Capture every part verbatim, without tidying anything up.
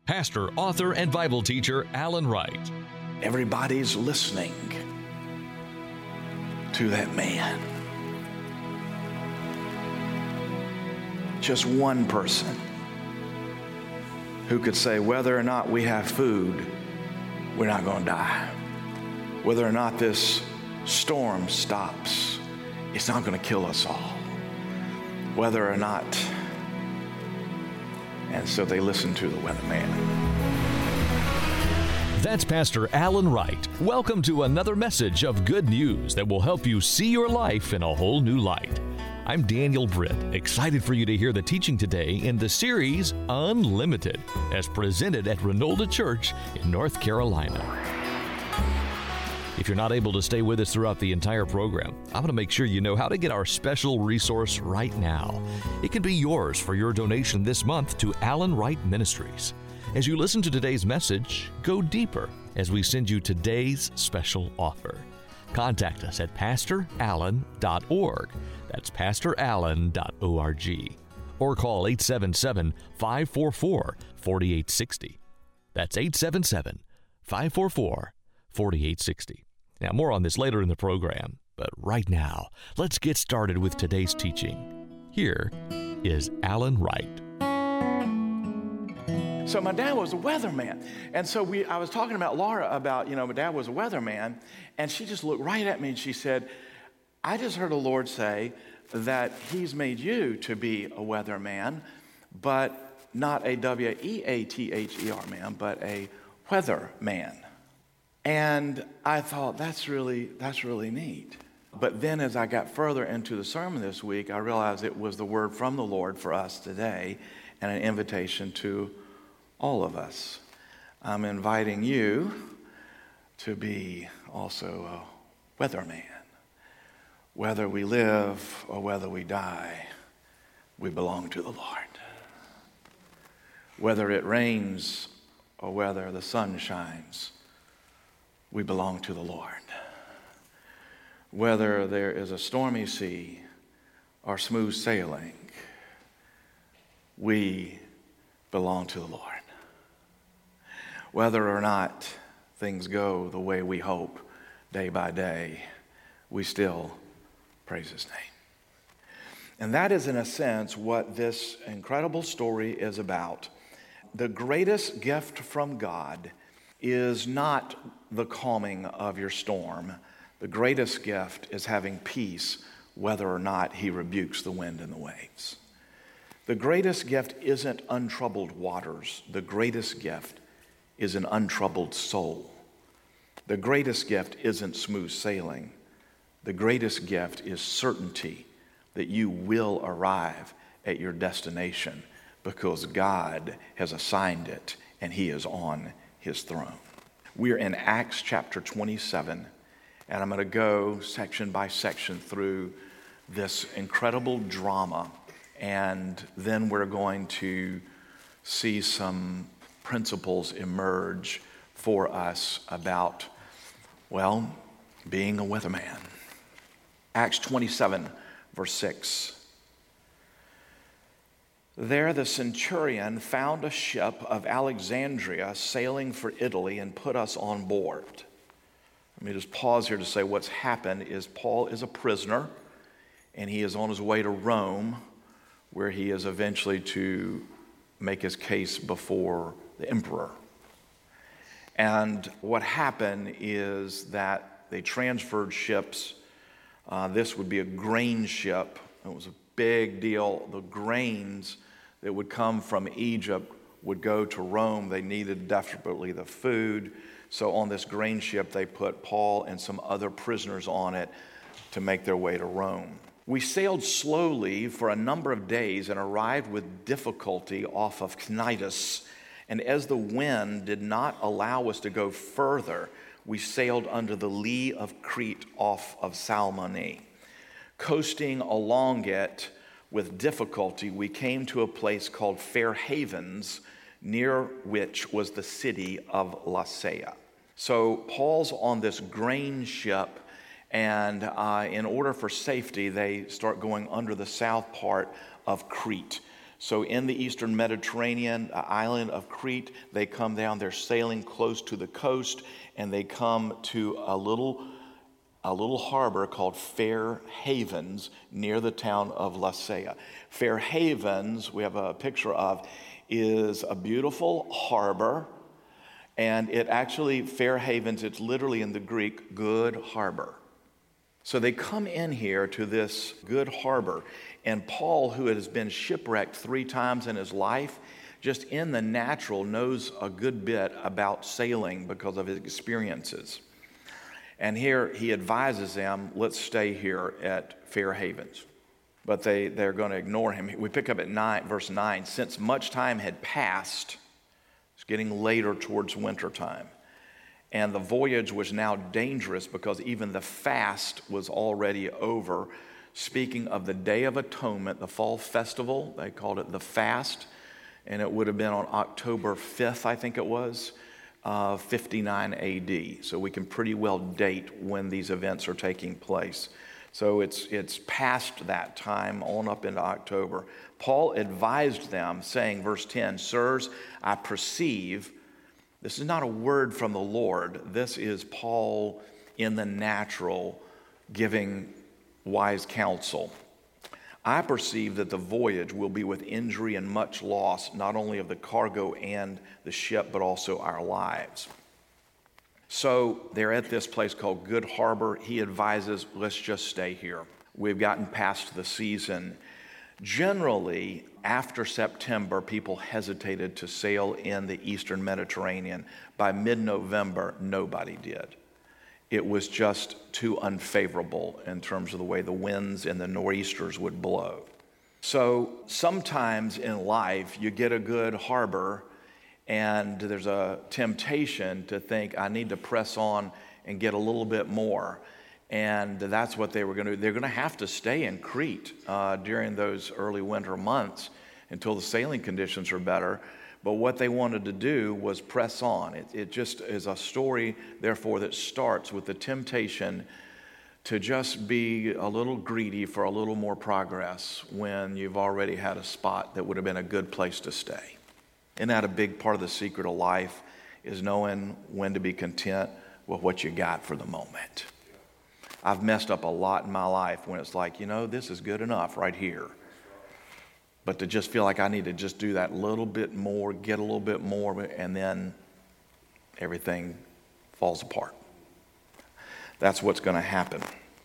pastor, author, and Bible teacher Alan Wright. Everybody's listening to that man. Just one person who could say whether or not we have food, we're not going to die. Whether or not this storm stops, it's not going to kill us all. Whether or not. And so they listened to the weatherman. That's Pastor Alan Wright. Welcome to another message of good news that will help you see your life in a whole new light. I'm Daniel Britt, excited for you to hear the teaching today in the series Unlimited, as presented at Renolda Church in North Carolina. If you're not able to stay with us throughout the entire program, I want to make sure you know how to get our special resource right now. It can be yours for your donation this month to Alan Wright Ministries. As you listen to today's message, go deeper as we send you today's special offer. Contact us at pastor allen dot org. That's pastor allen dot org. Or call eight seven seven, five four four, four eight six zero. That's eight seven seven, five four four, four eight six zero. Now, more on this later in the program, but right now, let's get started with today's teaching. Here is Alan Wright. So my dad was a weatherman. And so we, I was talking about Laura about, you know, my dad was a weatherman. And she just looked right at me and she said, I just heard the Lord say that he's made you to be a weatherman, but not a W E A T H E R man, but a weatherman. And I thought, that's really, that's really neat. But then as I got further into the sermon this week, I realized it was the word from the Lord for us today and an invitation to all of us. I'm inviting you to be also a weatherman. Whether we live or whether we die, we belong to the Lord. Whether it rains or whether the sun shines, we belong to the Lord. Whether there is a stormy sea or smooth sailing, we belong to the Lord. Whether or not things go the way we hope day by day, we still praise his name. And that is, in a sense, what this incredible story is about. The greatest gift from God is not the calming of your storm. The greatest gift is having peace whether or not he rebukes the wind and the waves. The greatest gift isn't untroubled waters. The greatest gift is an untroubled soul. The greatest gift isn't smooth sailing. The greatest gift is certainty that you will arrive at your destination because God has assigned it and he is on his throne. We're in Acts chapter twenty-seven, and I'm going to go section by section through this incredible drama, and then we're going to see some principles emerge for us about, well, being a weatherman. Acts twenty-seven, verse six. There the centurion found a ship of Alexandria sailing for Italy and put us on board. Let me just pause here to say what's happened is Paul is a prisoner and he is on his way to Rome, where he is eventually to make his case before the emperor. And what happened is that they transferred ships. Uh, this would be a grain ship. It was a big deal. The grains that would come from Egypt would go to Rome. They needed desperately the food. So on this grain ship, they put Paul and some other prisoners on it to make their way to Rome. We sailed slowly for a number of days and arrived with difficulty off of Cnidus. And as the wind did not allow us to go further, we sailed under the lee of Crete off of Salmone. Coasting along it with difficulty, we came to a place called Fair Havens, near which was the city of Lasea. So Paul's on this grain ship, and uh, in order for safety, they start going under the south part of Crete. So in the eastern Mediterranean, uh, island of Crete, they come down, they're sailing close to the coast, and they come to a little, a little harbor called Fair Havens near the town of Lasea. Fair Havens, we have a picture of, is a beautiful harbor, and it actually, Fair Havens, it's literally in the Greek, good harbor. So they come in here to this good harbor, and Paul, who has been shipwrecked three times in his life, just in the natural knows a good bit about sailing because of his experiences. And here he advises them, let's stay here at Fair Havens. But they, they're going to ignore him. We pick up at nine, verse nine. Since much time had passed, it's getting later towards wintertime, and the voyage was now dangerous because even the fast was already over. Speaking of the Day of Atonement, the fall festival, they called it the fast, and it would have been on October fifth, I think it was, uh, fifty-nine A D. So we can pretty well date when these events are taking place. So it's it's past that time, on up into October. Paul advised them, saying, verse ten, "Sirs, I perceive," this is not a word from the Lord. This is Paul in the natural giving wise counsel. "I perceive that the voyage will be with injury and much loss, not only of the cargo and the ship, but also our lives." So they're at this place called Good Harbor. He advises, let's just stay here. We've gotten past the season. Generally, after September, people hesitated to sail in the eastern Mediterranean. By mid-November, nobody did. It was just too unfavorable in terms of the way the winds and the nor'easters would blow. So sometimes in life, you get a good harbor, and there's a temptation to think, I need to press on and get a little bit more. And that's what they were going to do. They're going to have to stay in Crete uh, during those early winter months until the sailing conditions are better. But what they wanted to do was press on. It, it just is a story, therefore, that starts with the temptation to just be a little greedy for a little more progress when you've already had a spot that would have been a good place to stay. Isn't that a big part of the secret of life, is knowing when to be content with what you got for the moment? I've messed up a lot in my life when it's like, you know, this is good enough right here. But to just feel like I need to just do that little bit more, get a little bit more, and then everything falls apart. That's what's going to happen.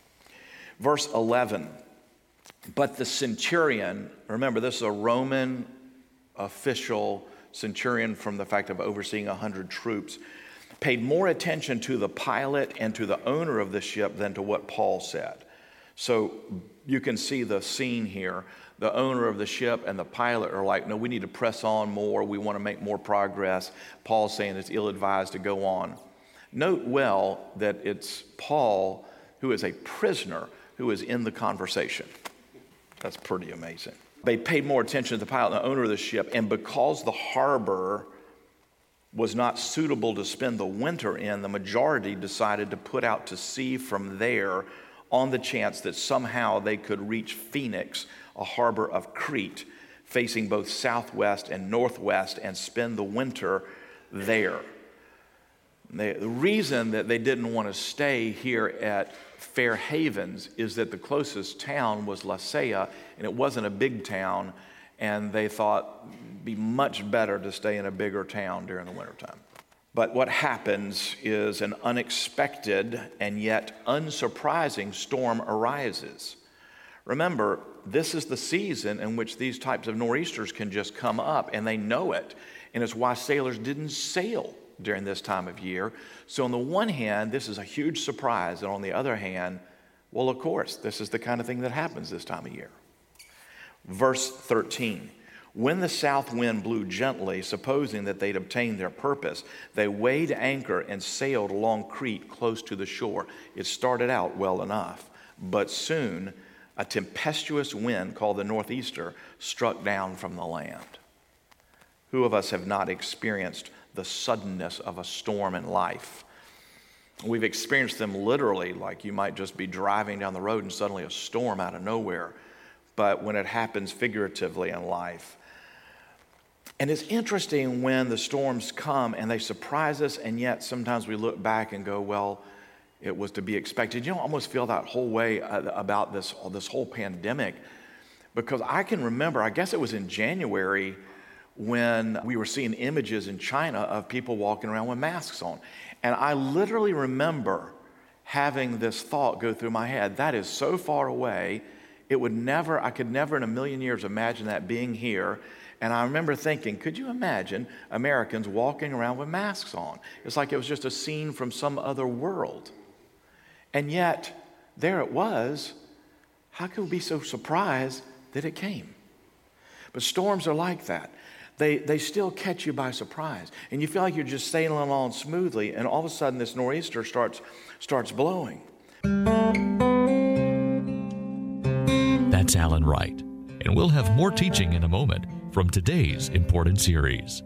Verse eleven, "But the centurion," remember this is a Roman official, centurion from the fact of overseeing a hundred troops, paid more attention to the pilot and to the owner of the ship than to what Paul said. So you can see the scene here. The owner of the ship and the pilot are like, no, we need to press on more. We want to make more progress. Paul's saying it's ill-advised to go on. Note well that it's Paul, who is a prisoner, who is in the conversation. That's pretty amazing. They paid more attention to the pilot and the owner of the ship, and because the harbor was not suitable to spend the winter in, the majority decided to put out to sea from there on the chance that somehow they could reach Phoenix, a harbor of Crete, facing both southwest and northwest, and spend the winter there. They, the reason that they didn't want to stay here at Fair Havens is that the closest town was Lasea, and it wasn't a big town, and they thought it'd be much better to stay in a bigger town during the wintertime. But what happens is an unexpected and yet unsurprising storm arises. Remember, this is the season in which these types of nor'easters can just come up, and they know it, and it's why sailors didn't sail during this time of year. So on the one hand, this is a huge surprise, and on the other hand, well, of course, this is the kind of thing that happens this time of year. Verse thirteen, "When the south wind blew gently, supposing that they'd obtained their purpose, they weighed anchor and sailed along Crete close to the shore." It started out well enough, but soon a tempestuous wind called the northeaster struck down from the land. Who of us have not experienced the suddenness of a storm in life? We've experienced them literally, like you might just be driving down the road and suddenly a storm out of nowhere. But when it happens figuratively in life, And it's interesting when the storms come and they surprise us, and yet sometimes we look back and go, well, it was to be expected. You know, I almost feel that whole way about this, this whole pandemic, because I can remember, I guess it was in January, when we were seeing images in China of people walking around with masks on. And I literally remember having this thought go through my head, that is so far away, it would never, I could never in a million years imagine that being here. And I remember thinking, could you imagine Americans walking around with masks on? It's like it was just a scene from some other world. And yet, there it was. How could we be so surprised that it came? But storms are like that. They, they still catch you by surprise. And you feel like you're just sailing along smoothly, and all of a sudden this nor'easter starts, starts blowing. That's Alan Wright. And we'll have more teaching in a moment from today's important series.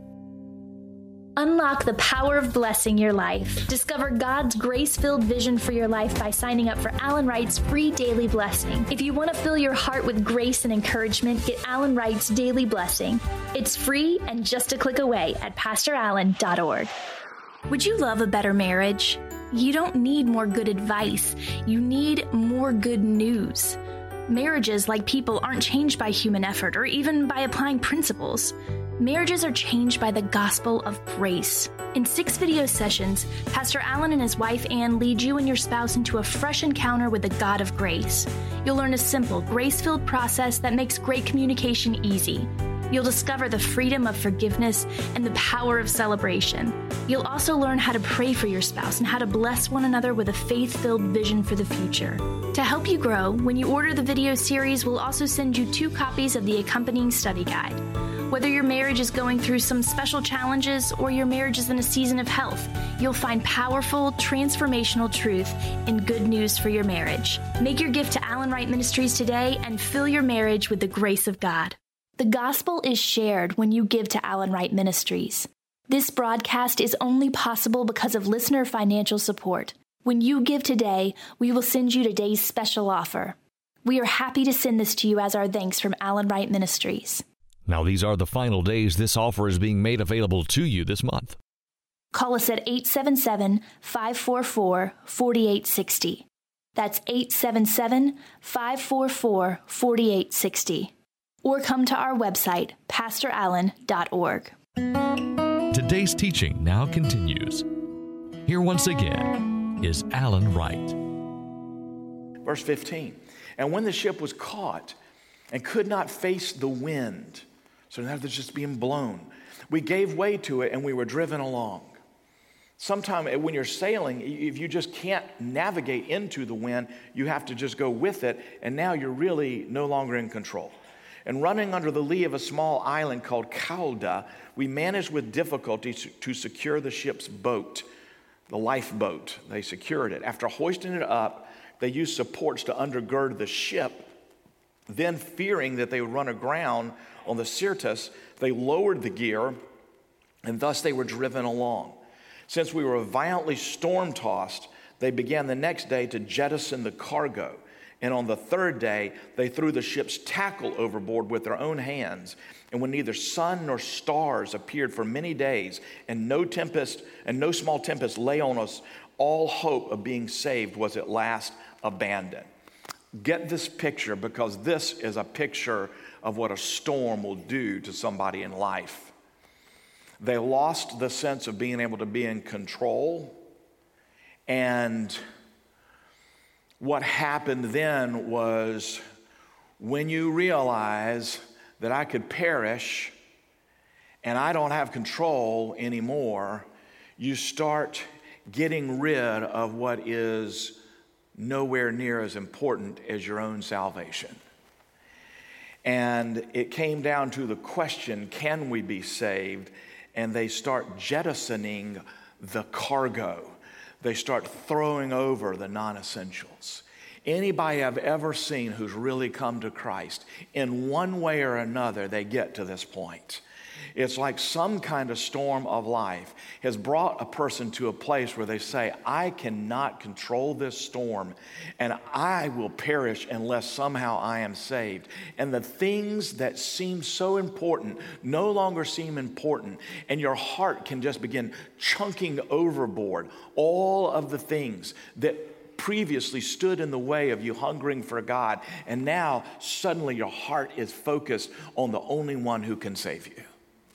Unlock the power of blessing your life. Discover God's grace-filled vision for your life by signing up for Alan Wright's free daily blessing. If you want to fill your heart with grace and encouragement, get Alan Wright's daily blessing. It's free and just a click away at pastor allen dot org. Would you love a better marriage? You don't need more good advice. You need more good news. Marriages, like people, aren't changed by human effort or even by applying principles. Marriages are changed by the gospel of grace. In six video sessions, Pastor Allen and his wife Ann lead you and your spouse into a fresh encounter with the God of grace. You'll learn a simple, grace-filled process that makes great communication easy. You'll discover the freedom of forgiveness and the power of celebration. You'll also learn how to pray for your spouse and how to bless one another with a faith-filled vision for the future. To help you grow, when you order the video series, we'll also send you two copies of the accompanying study guide. Whether your marriage is going through some special challenges or your marriage is in a season of health, you'll find powerful, transformational truth and good news for your marriage. Make your gift to Alan Wright Ministries today and fill your marriage with the grace of God. The gospel is shared when you give to Alan Wright Ministries. This broadcast is only possible because of listener financial support. When you give today, we will send you today's special offer. We are happy to send this to you as our thanks from Alan Wright Ministries. Now, these are the final days this offer is being made available to you this month. Call us at eight seven seven, five four four, four eight six zero. That's eight seven seven, five four four, four eight six zero. Or come to our website, pastor allen dot org. Today's teaching now continues. Here once again is Alan Wright. Verse fifteen, and when the ship was caught and could not face the wind, so now they're just being blown, we gave way to it and we were driven along. Sometimes when you're sailing, if you just can't navigate into the wind, you have to just go with it, and now you're really no longer in control. And running under the lee of a small island called Cauda, we managed with difficulty to secure the ship's boat, the lifeboat. They secured it. After hoisting it up, they used supports to undergird the ship. Then, fearing that they would run aground on the Syrtis, they lowered the gear, and thus they were driven along. Since we were violently storm-tossed, they began the next day to jettison the cargo. And on the third day, they threw the ship's tackle overboard with their own hands. And when neither sun nor stars appeared for many days, and no tempest and no small tempest lay on us, all hope of being saved was at last abandoned. Get this picture, because this is a picture of what a storm will do to somebody in life. They lost the sense of being able to be in control, and what happened then was, when you realize that I could perish and I don't have control anymore, you start getting rid of what is nowhere near as important as your own salvation. And it came down to the question, can we be saved? And they start jettisoning the cargo. They start throwing over the non-essentials. Anybody I've ever seen who's really come to Christ, in one way or another, they get to this point. It's like some kind of storm of life. has brought a person to a place where they say, I cannot control this storm, and I will perish unless somehow I am saved. And the things that seem so important no longer seem important, and your heart can just begin chunking overboard all of the things that previously stood in the way of you hungering for God, and now suddenly your heart is focused on the only one who can save you.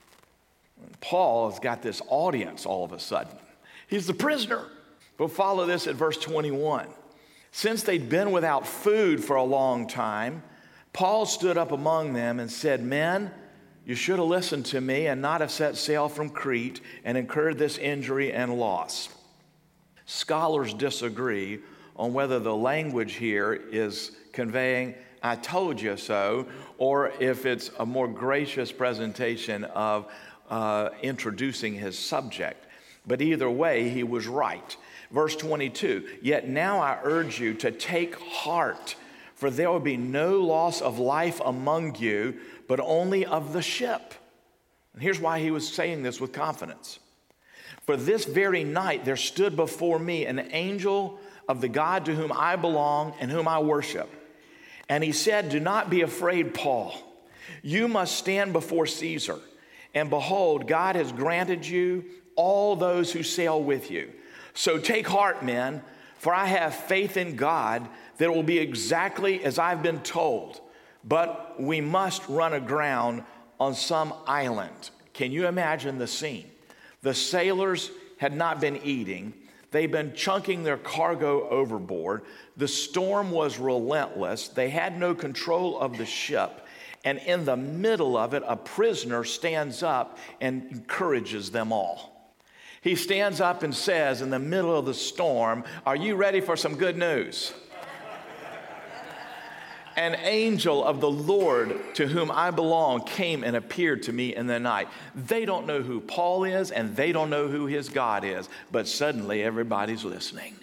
Paul has got this audience all of a sudden. He's the prisoner. But follow this at verse twenty-one. Since they'd been without food for a long time, Paul stood up among them and said, Men, you should have listened to me and not have set sail from Crete and incurred this injury and loss. Scholars disagree on whether the language here is conveying, I told you so, or if it's a more gracious presentation of uh, introducing his subject. But either way, he was right. Verse twenty-two, yet now I urge you to take heart, for there will be no loss of life among you, but only of the ship. And here's why he was saying this with confidence. For this very night there stood before me an angel of the God to whom I belong and whom I worship. And he said, do not be afraid, Paul. You must stand before Caesar. And behold, God has granted you all those who sail with you. So take heart, men, for I have faith in God that it will be exactly as I've been told. But we must run aground on some island. Can you imagine the scene? The sailors had not been eating. They'd been chunking their cargo overboard. The storm was relentless. They had no control of the ship. And in the middle of it, a prisoner stands up and encourages them all. He stands up and says in the middle of the storm, are you ready for some good news? An angel of the Lord to whom I belong came and appeared to me in the night. They don't know who Paul is and they don't know who his God is, but suddenly everybody's listening.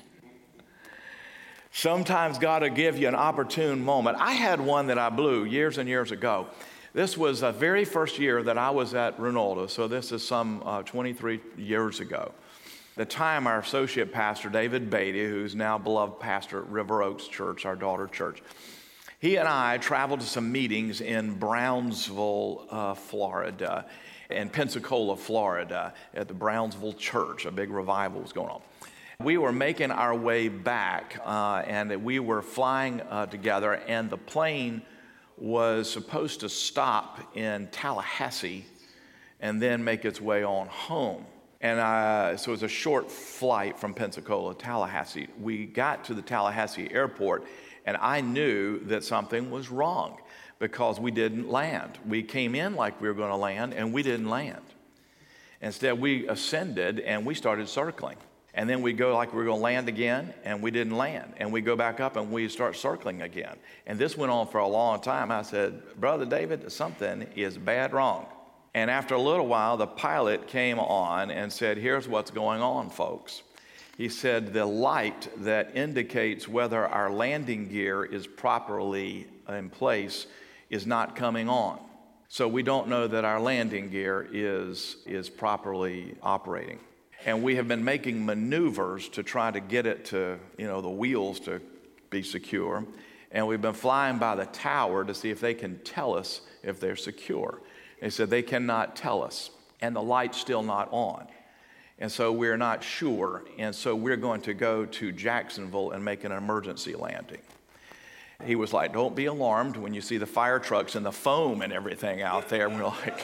Sometimes God will give you an opportune moment. I had one that I blew years and years ago. This was the very first year that I was at Ronaldo, so this is some uh, twenty-three years ago. At the time, our associate pastor, David Beatty, who's now beloved pastor at River Oaks Church, our daughter church, he and I traveled to some meetings in Brownsville, uh, Florida, and Pensacola, Florida, at the Brownsville Church. A big revival was going on. We were making our way back, uh, and we were flying uh, together, and the plane was supposed to stop in Tallahassee and then make its way on home. And uh, so it was a short flight from Pensacola to Tallahassee. We got to the Tallahassee airport, and I knew that something was wrong because we didn't land. We came in like we were going to land, and we didn't land. Instead, we ascended, and we started circling. And then we go like we were going to land again, and we didn't land. And we go back up, and we start circling again. And this went on for a long time. I said, Brother David, something is bad wrong. And after a little while, the pilot came on and said, here's what's going on, folks. He said, the light that indicates whether our landing gear is properly in place is not coming on. So we don't know that our landing gear is, is properly operating. And we have been making maneuvers to try to get it to, you know, the wheels to be secure. And we've been flying by the tower to see if they can tell us if they're secure. They said they cannot tell us, and the light's still not on. And so we're not sure, and so we're going to go to Jacksonville and make an emergency landing. He was like, don't be alarmed when you see the fire trucks and the foam and everything out there. And we're like...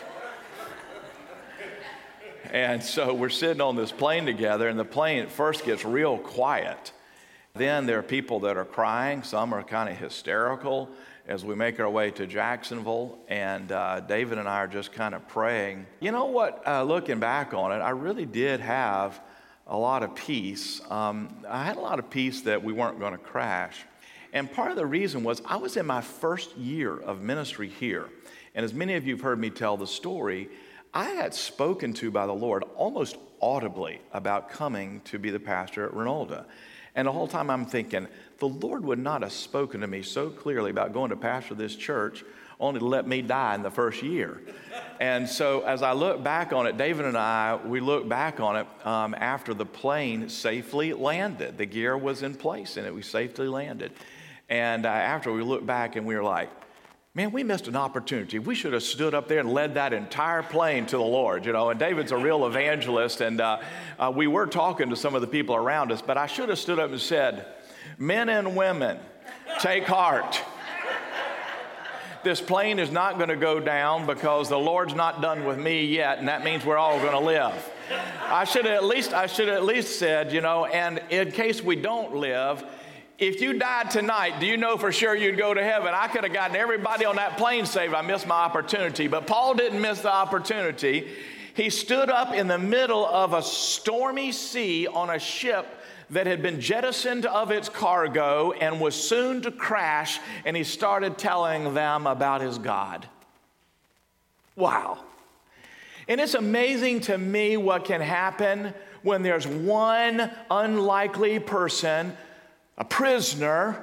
And so we're sitting on this plane together, and the plane at first gets real quiet. Then there are people that are crying. Some are kind of hysterical as we make our way to Jacksonville. And uh, David and I are just kind of praying. You know what? Uh, looking back on it, I really did have a lot of peace. Um, I had a lot of peace that we weren't going to crash. And part of the reason was I was in my first year of ministry here. And as many of you have heard me tell the story, I had spoken to by the Lord almost audibly about coming to be the pastor at Ronaldo. And the whole time I'm thinking, the Lord would not have spoken to me so clearly about going to pastor this church only to let me die in the first year. And so as I look back on it, David and I, we look back on it um, after the plane safely landed. The gear was in place and it was safely landed. And uh, after we looked back and we were like, man, we missed an opportunity. We should have stood up there and led that entire plane to the Lord, you know. And David's a real evangelist, and uh, uh, we were talking to some of the people around us, but I should have stood up and said, men and women, take heart. This plane is not going to go down because the Lord's not done with me yet, and that means we're all going to live. I should have at least, I should have at least said, you know, and in case we don't live, if you died tonight, do you know for sure you'd go to heaven? I could have gotten everybody on that plane saved. I missed my opportunity. But Paul didn't miss the opportunity. He stood up in the middle of a stormy sea on a ship that had been jettisoned of its cargo and was soon to crash, and he started telling them about his God. Wow. And it's amazing to me what can happen when there's one unlikely person, a prisoner,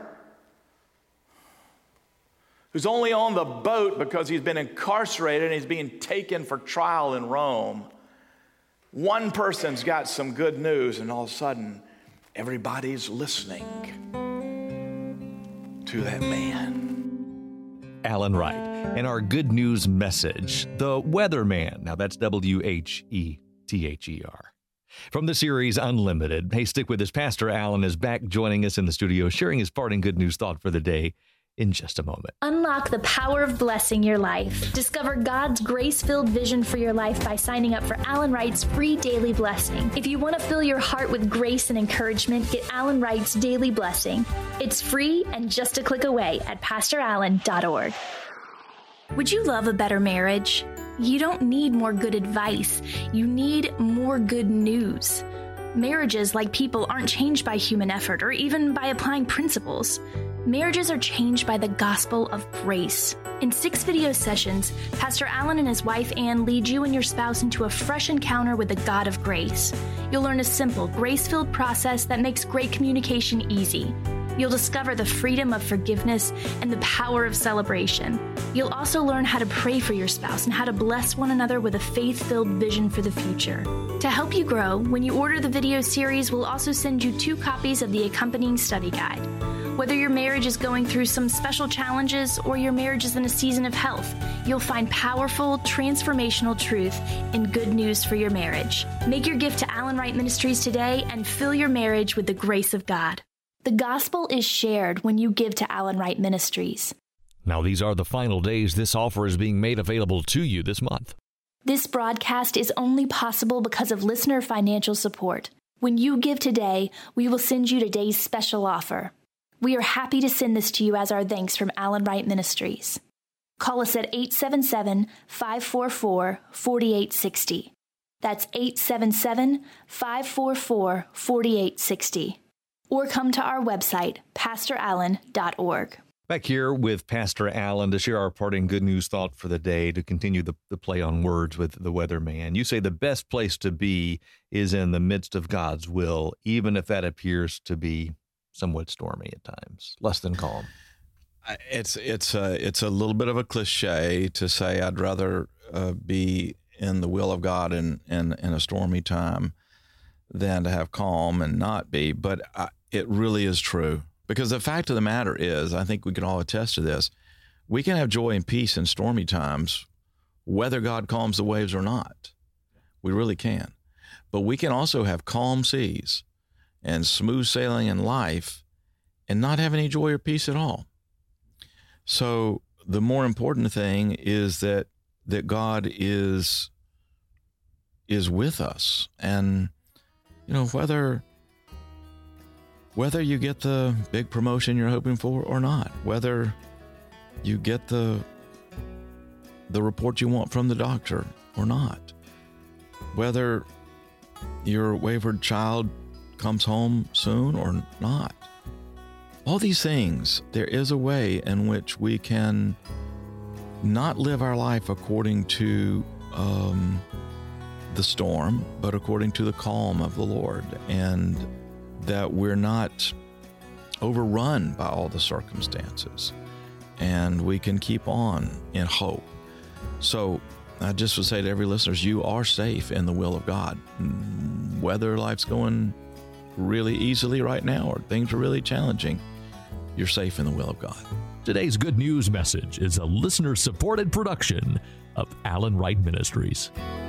who's only on the boat because he's been incarcerated and he's being taken for trial in Rome. One person's got some good news, and all of a sudden, everybody's listening to that man. Alan Wright and our good news message, The Weatherman. Now that's W H E T H E R. From the series Unlimited, hey, stick with us. Pastor Alan is back joining us in the studio, sharing his parting good news thought for the day in just a moment. Unlock the power of blessing your life. Discover God's grace-filled vision for your life by signing up for Alan Wright's free daily blessing. If you want to fill your heart with grace and encouragement, get Alan Wright's daily blessing. It's free and just a click away at pastor allen dot org. Would you love a better marriage? You don't need more good advice. You need more good news. Marriages, like people, aren't changed by human effort or even by applying principles. Marriages are changed by the gospel of grace. In six video sessions, Pastor Alan and his wife Ann lead you and your spouse into a fresh encounter with the God of grace. You'll learn a simple, grace-filled process that makes great communication easy. You'll discover the freedom of forgiveness and the power of celebration. You'll also learn how to pray for your spouse and how to bless one another with a faith-filled vision for the future. To help you grow, when you order the video series, we'll also send you two copies of the accompanying study guide. Whether your marriage is going through some special challenges or your marriage is in a season of health, you'll find powerful, transformational truth and good news for your marriage. Make your gift to Alan Wright Ministries today and fill your marriage with the grace of God. The gospel is shared when you give to Alan Wright Ministries. Now, these are the final days this offer is being made available to you this month. This broadcast is only possible because of listener financial support. When you give today, we will send you today's special offer. We are happy to send this to you as our thanks from Alan Wright Ministries. Call us at eight seven seven, five four four, four eight six zero. That's eight seven seven, five four four, four eight six zero. Or come to our website, pastor allen dot org. Back here with Pastor Alan to share our parting good news thought for the day, to continue the, the play on words with the weatherman. You say the best place to be is in the midst of God's will, even if that appears to be somewhat stormy at times, less than calm. It's it's a, it's a little bit of a cliche to say I'd rather uh, be in the will of God in, in, in a stormy time than to have calm and not be, but I, it really is true. Because the fact of the matter is, I think we can all attest to this, we can have joy and peace in stormy times, whether God calms the waves or not. We really can. But we can also have calm seas and smooth sailing in life and not have any joy or peace at all. So the more important thing is that that God is is with us. And, you know, whether whether you get the big promotion you're hoping for or not, whether you get the the report you want from the doctor or not, whether your wayward child comes home soon or not, all these things, there is a way in which we can not live our life according to um, the storm, but according to the calm of the Lord, and that we're not overrun by all the circumstances, and we can keep on in hope. So I just would say to every listener, you are safe in the will of God. Whether life's going really easily right now or things are really challenging, you're safe in the will of God. Today's Good News message is a listener-supported production of Alan Wright Ministries.